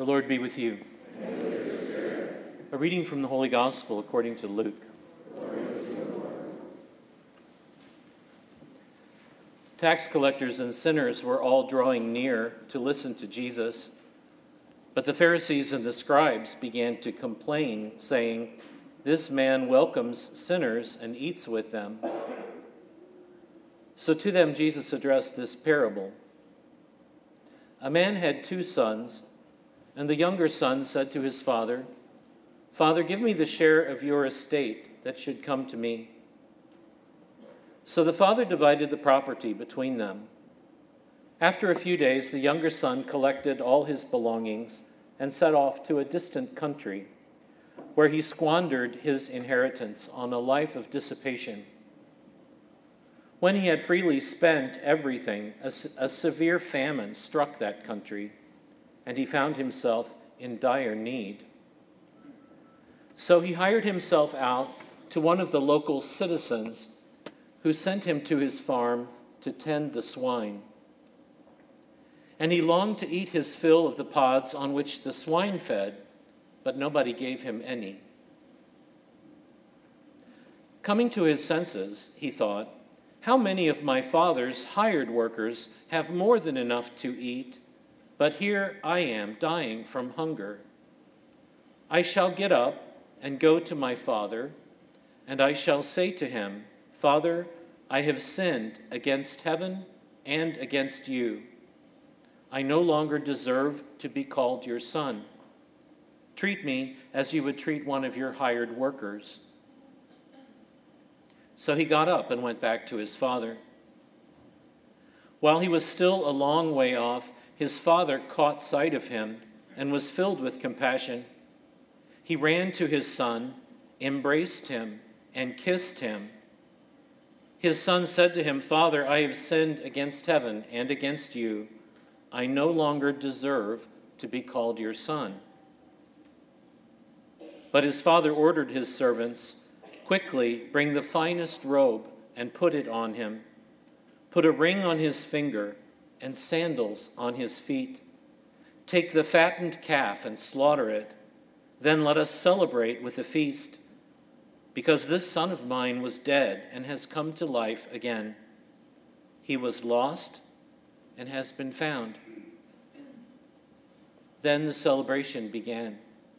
The Lord be with you. And with your spirit. A reading from the Holy Gospel according to Luke. Glory to you, Lord. Tax collectors and sinners were all drawing near to listen to Jesus, but the Pharisees and the scribes began to complain, saying, "This man welcomes sinners and eats with them." So to them Jesus addressed this parable. A man had 2 sons, and the younger son said to his father, "Father, give me the share of your estate that should come to me." So the father divided the property between them. After a few days, the younger son collected all his belongings and set off to a distant country, where he squandered his inheritance on a life of dissipation. When he had freely spent everything, a severe famine struck that country, and he found himself in dire need. So he hired himself out to one of the local citizens, who sent him to his farm to tend the swine. And he longed to eat his fill of the pods on which the swine fed, but nobody gave him any. Coming to his senses, he thought, "How many of my father's hired workers have more than enough to eat, but here I am dying from hunger. I shall get up and go to my father, and I shall say to him, 'Father, I have sinned against heaven and against you. I no longer deserve to be called your son. Treat me as you would treat one of your hired workers.' So he got up and went back to his father. While he was still a long way off, his father caught sight of him and was filled with compassion. He ran to his son, embraced him, and kissed him. His son said to him, 'Father, I have sinned against heaven and against you. I no longer deserve to be called your son.' But his father ordered his servants, 'Quickly bring the finest robe and put it on him. Put a ring on his finger and sandals on his feet. Take the fattened calf and slaughter it. Then let us celebrate with a feast. Because this son of mine was dead and has come to life again. He was lost and has been found.' Then the celebration began.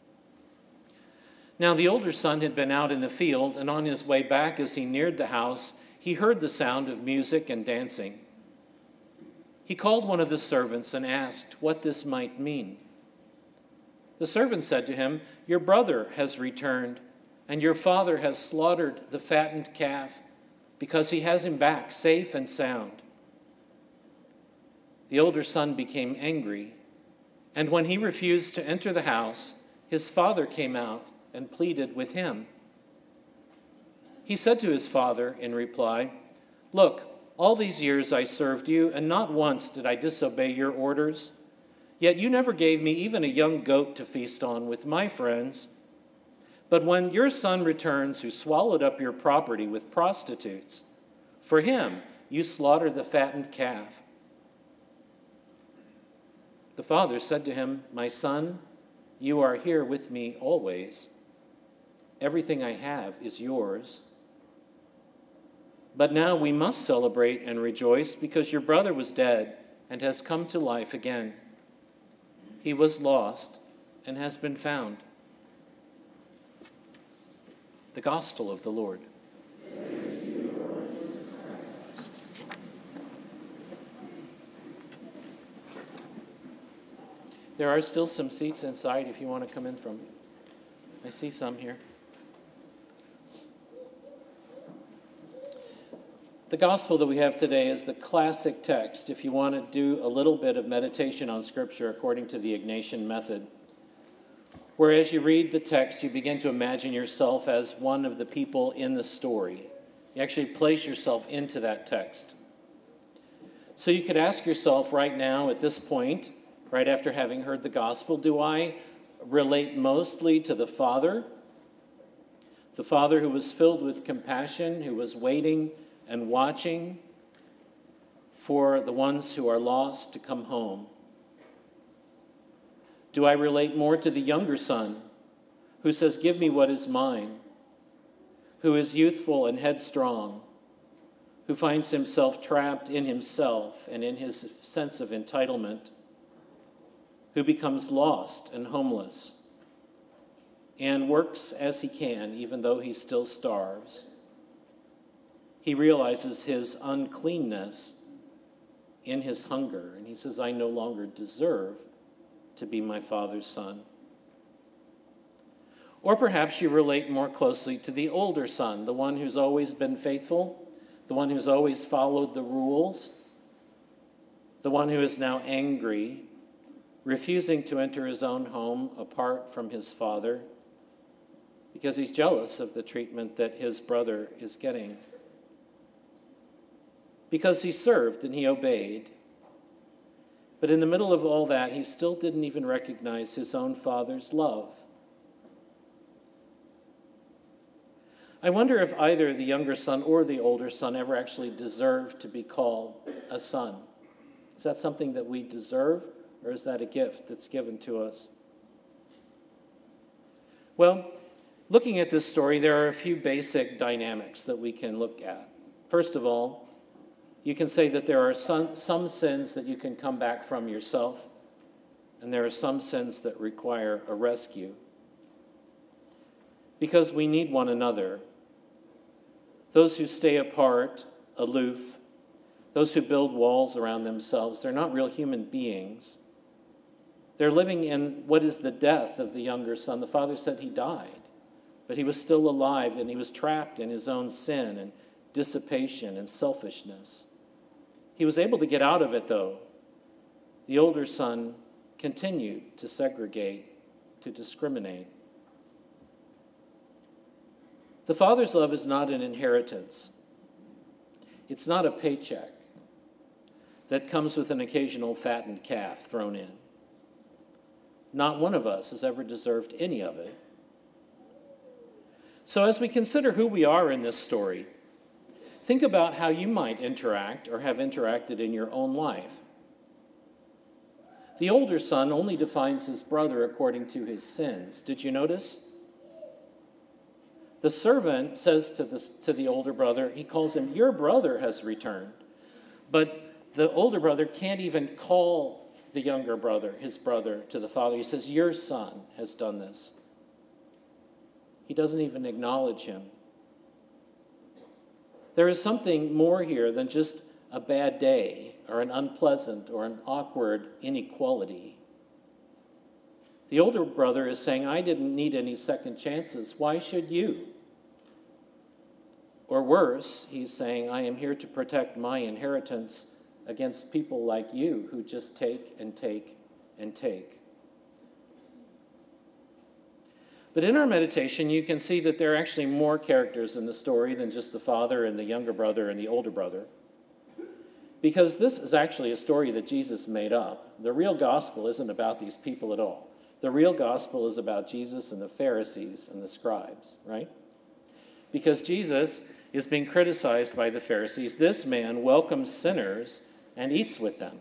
Now the older son had been out in the field, and on his way back as he neared the house, he heard the sound of music and dancing. He called one of the servants and asked what this might mean. The servant said to him, 'Your brother has returned, and your father has slaughtered the fattened calf, because he has him back safe and sound.' The older son became angry, and when he refused to enter the house, his father came out and pleaded with him. He said to his father in reply, 'Look, all these years I served you, and not once did I disobey your orders. Yet you never gave me even a young goat to feast on with my friends. But when your son returns, who swallowed up your property with prostitutes, for him you slaughter the fattened calf.' The father said to him, 'My son, you are here with me always. Everything I have is yours. But now we must celebrate and rejoice, because your brother was dead and has come to life again. He was lost and has been found.'" The Gospel of the Lord. There are still some seats inside if you want to come in from. I see some here. The gospel that we have today is the classic text if you want to do a little bit of meditation on Scripture according to the Ignatian method, where as you read the text, you begin to imagine yourself as one of the people in the story. You actually place yourself into that text. So you could ask yourself right now at this point, right after having heard the gospel, do I relate mostly to the Father who was filled with compassion, who was waiting and watching for the ones who are lost to come home? Do I relate more to the younger son who says, "Give me what is mine," who is youthful and headstrong, who finds himself trapped in himself and in his sense of entitlement, who becomes lost and homeless and works as he can even though he still starves? He realizes his uncleanness in his hunger, and he says, "I no longer deserve to be my father's son." Or perhaps you relate more closely to the older son, the one who's always been faithful, the one who's always followed the rules, the one who is now angry, refusing to enter his own home apart from his father because he's jealous of the treatment that his brother is getting. Because he served and he obeyed. But in the middle of all that, he still didn't even recognize his own father's love. I wonder if either the younger son or the older son ever actually deserved to be called a son. Is that something that we deserve, or is that a gift that's given to us? Well, looking at this story, there are a few basic dynamics that we can look at. First of all, you can say that there are some sins that you can come back from yourself, and there are some sins that require a rescue. Because we need one another. Those who stay apart, aloof, those who build walls around themselves, they're not real human beings. They're living in what is the death of the younger son. The father said he died, but he was still alive, and he was trapped in his own sin and dissipation and selfishness. He was able to get out of it, though. The older son continued to segregate, to discriminate. The father's love is not an inheritance. It's not a paycheck that comes with an occasional fattened calf thrown in. Not one of us has ever deserved any of it. So as we consider who we are in this story, think about how you might interact or have interacted in your own life. The older son only defines his brother according to his sins. Did you notice? The servant says to the older brother, he calls him, "Your brother has returned." But the older brother can't even call the younger brother, his brother, to the father. He says, "Your son has done this." He doesn't even acknowledge him. There is something more here than just a bad day or an unpleasant or an awkward inequality. The older brother is saying, "I didn't need any second chances. Why should you?" Or worse, he's saying, "I am here to protect my inheritance against people like you who just take and take and take." But in our meditation, you can see that there are actually more characters in the story than just the father and the younger brother and the older brother. Because this is actually a story that Jesus made up. The real gospel isn't about these people at all. The real gospel is about Jesus and the Pharisees and the scribes, right? Because Jesus is being criticized by the Pharisees. This man welcomes sinners and eats with them.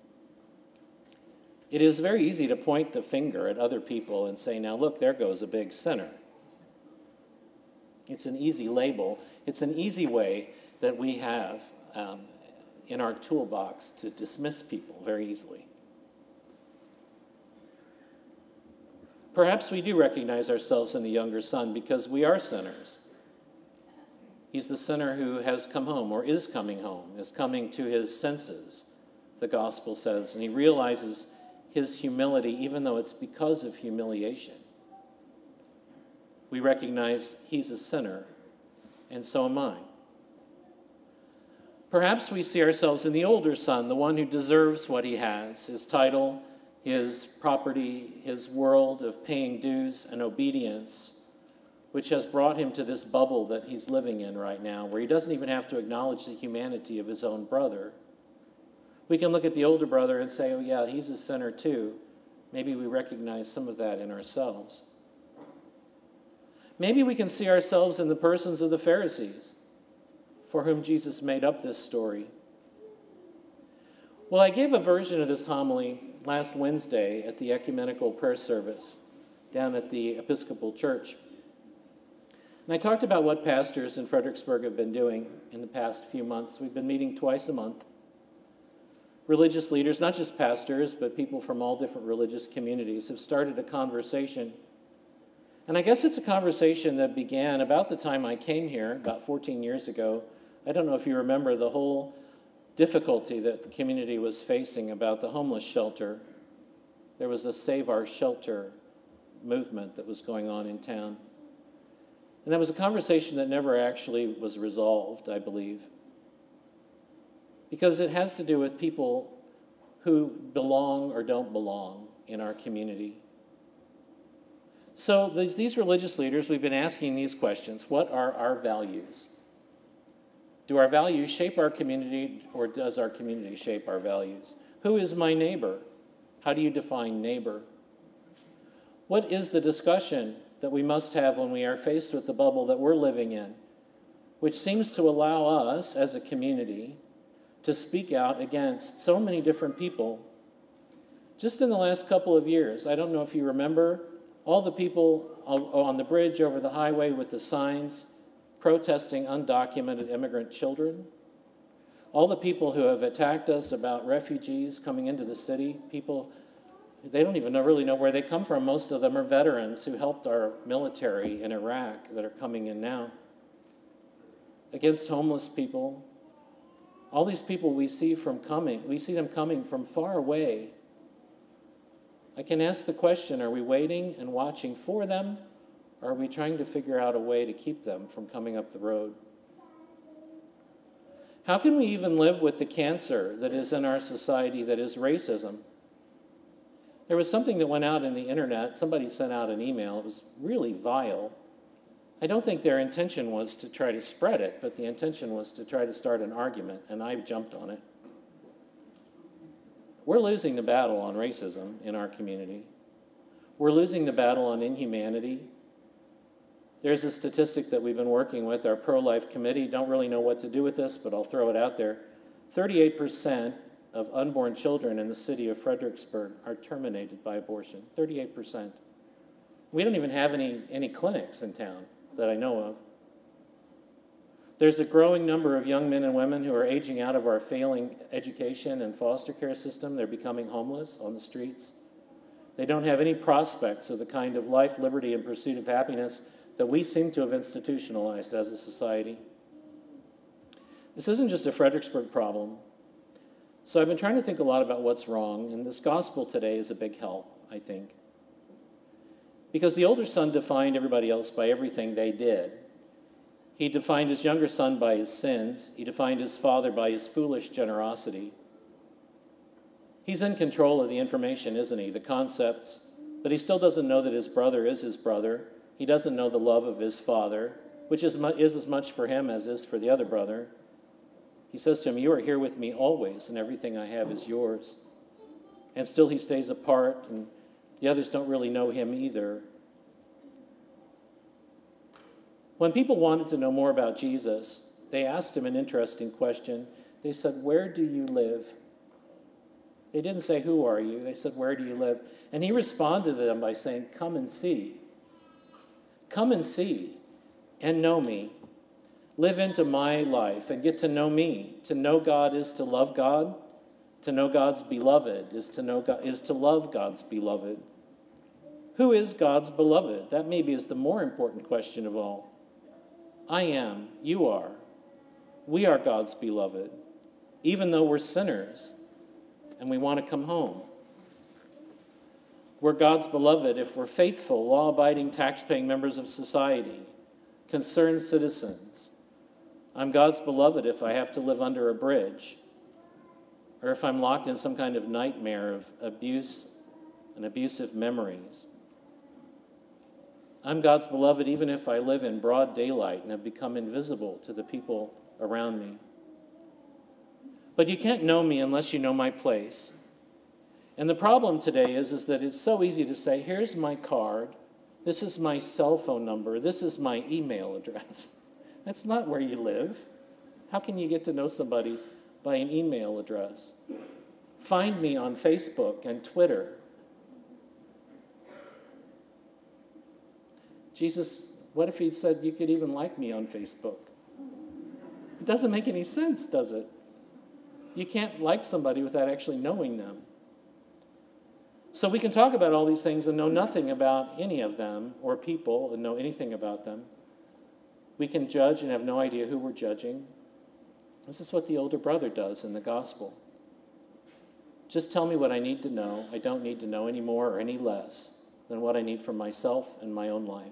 It is very easy to point the finger at other people and say, "Now look, there goes a big sinner." It's an easy label. It's an easy way that we have in our toolbox to dismiss people very easily. Perhaps we do recognize ourselves in the younger son because we are sinners. He's the sinner who has come home or is coming home, is coming to his senses, the gospel says, and he realizes his humility, even though it's because of humiliation. We recognize he's a sinner, and so am I. Perhaps we see ourselves in the older son, the one who deserves what he has, his title, his property, his world of paying dues and obedience, which has brought him to this bubble that he's living in right now, where he doesn't even have to acknowledge the humanity of his own brother. We can look at the older brother and say, "Oh yeah, he's a sinner too." Maybe we recognize some of that in ourselves. Maybe we can see ourselves in the persons of the Pharisees, for whom Jesus made up this story. Well, I gave a version of this homily last Wednesday at the ecumenical prayer service down at the Episcopal Church. And I talked about what pastors in Fredericksburg have been doing in the past few months. We've been meeting twice a month. Religious leaders, not just pastors, but people from all different religious communities, have started a conversation. And I guess it's a conversation that began about the time I came here, about 14 years ago. I don't know if you remember the whole difficulty that the community was facing about the homeless shelter. There was a Save Our Shelter movement that was going on in town. And that was a conversation that never actually was resolved, I believe. Because it has to do with people who belong or don't belong in our community. So these religious leaders, we've been asking these questions. What are our values? Do our values shape our community, or does our community shape our values? Who is my neighbor? How do you define neighbor? What is the discussion that we must have when we are faced with the bubble that we're living in, which seems to allow us as a community to speak out against so many different people? Just in the last couple of years, I don't know if you remember, all the people on the bridge over the highway with the signs protesting undocumented immigrant children, all the people who have attacked us about refugees coming into the city, people, they don't even really know where they come from. Most of them are veterans who helped our military in Iraq that are coming in now. Against homeless people, all these people we see them coming from far away. I can ask the question, are we waiting and watching for them, or are we trying to figure out a way to keep them from coming up the road? How can we even live with the cancer that is in our society that is racism? There was something that went out in the internet. Somebody sent out an email. It was really vile. I don't think their intention was to try to spread it, but the intention was to try to start an argument, and I jumped on it. We're losing the battle on racism in our community. We're losing the battle on inhumanity. There's a statistic that we've been working with, our pro-life committee. Don't really know what to do with this, but I'll throw it out there. 38% of unborn children in the city of Fredericksburg are terminated by abortion. 38%. We don't even have any clinics in town that I know of. There's a growing number of young men and women who are aging out of our failing education and foster care system. They're becoming homeless on the streets. They don't have any prospects of the kind of life, liberty, and pursuit of happiness that we seem to have institutionalized as a society. This isn't just a Fredericksburg problem. So I've been trying to think a lot about what's wrong, and this gospel today is a big help, I think. Because the older son defined everybody else by everything they did. He defined his younger son by his sins. He defined his father by his foolish generosity. He's in control of the information, isn't he? The concepts. But he still doesn't know that his brother is his brother. He doesn't know the love of his father, which is as much for him as is for the other brother. He says to him, "You are here with me always, and everything I have is yours." And still he stays apart, and the others don't really know him either. When people wanted to know more about Jesus, they asked him an interesting question. They said, "Where do you live?" They didn't say, "Who are you?" They said, "Where do you live?" And he responded to them by saying, "Come and see. Come and see and know me. Live into my life and get to know me. To know God is to love God. To know God's beloved is to love God's beloved." Who is God's beloved? That maybe is the more important question of all. I am. You are. We are God's beloved, even though we're sinners and we want to come home. We're God's beloved if we're faithful, law-abiding, tax-paying members of society, concerned citizens. I'm God's beloved if I have to live under a bridge, or if I'm locked in some kind of nightmare of abuse and abusive memories. I'm God's beloved even if I live in broad daylight and have become invisible to the people around me. But you can't know me unless you know my place. And the problem today is that it's so easy to say, here's my card, this is my cell phone number, this is my email address. That's not where you live. How can you get to know somebody by an email address? Find me on Facebook and Twitter. Jesus, what if he'd said you could even like me on Facebook? It doesn't make any sense, does it? You can't like somebody without actually knowing them. So we can talk about all these things and know nothing about any of them or people and know anything about them. We can judge and have no idea who we're judging. This is what the older brother does in the gospel. Just tell me what I need to know. I don't need to know any more or any less than what I need for myself and my own life.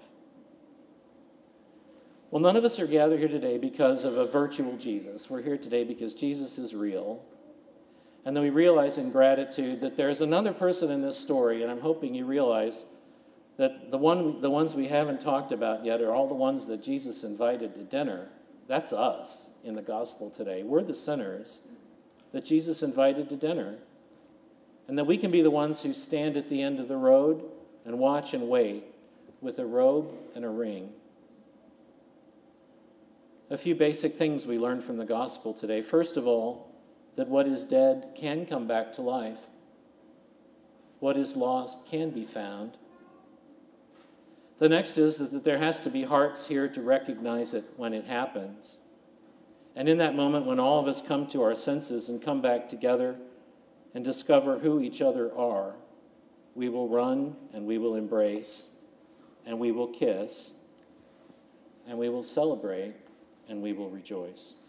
Well, none of us are gathered here today because of a virtual Jesus. We're here today because Jesus is real. And then we realize in gratitude that there's another person in this story, and I'm hoping you realize that the ones we haven't talked about yet are all the ones that Jesus invited to dinner. That's us in the gospel today. We're the sinners that Jesus invited to dinner. And that we can be the ones who stand at the end of the road and watch and wait with a robe and a ring. A few basic things we learned from the gospel today. First of all, that what is dead can come back to life. What is lost can be found. The next is that there has to be hearts here to recognize it when it happens. And in that moment when all of us come to our senses and come back together and discover who each other are, we will run and we will embrace and we will kiss and we will celebrate and we will rejoice.